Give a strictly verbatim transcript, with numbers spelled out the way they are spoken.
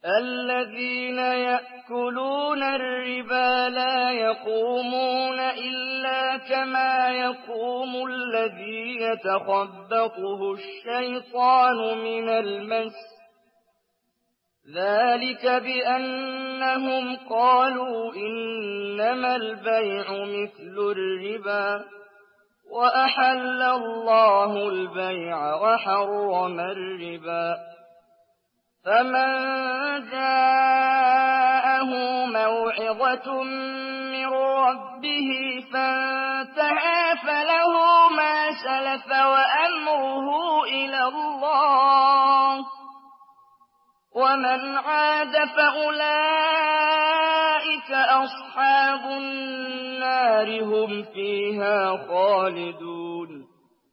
الذين يأكلون الربا لا يقومون إلا كما يقوم الذي يتخبطه الشيطان من المس ذلك بأنهم قالوا إنما البيع مثل الربا وأحل الله البيع وحرم الربا فمن جاءه موعظة من ربه فانتهى فله ما سلف وأمره إلى الله ومن عاد فأولئك أصحاب النار هم فيها خالدون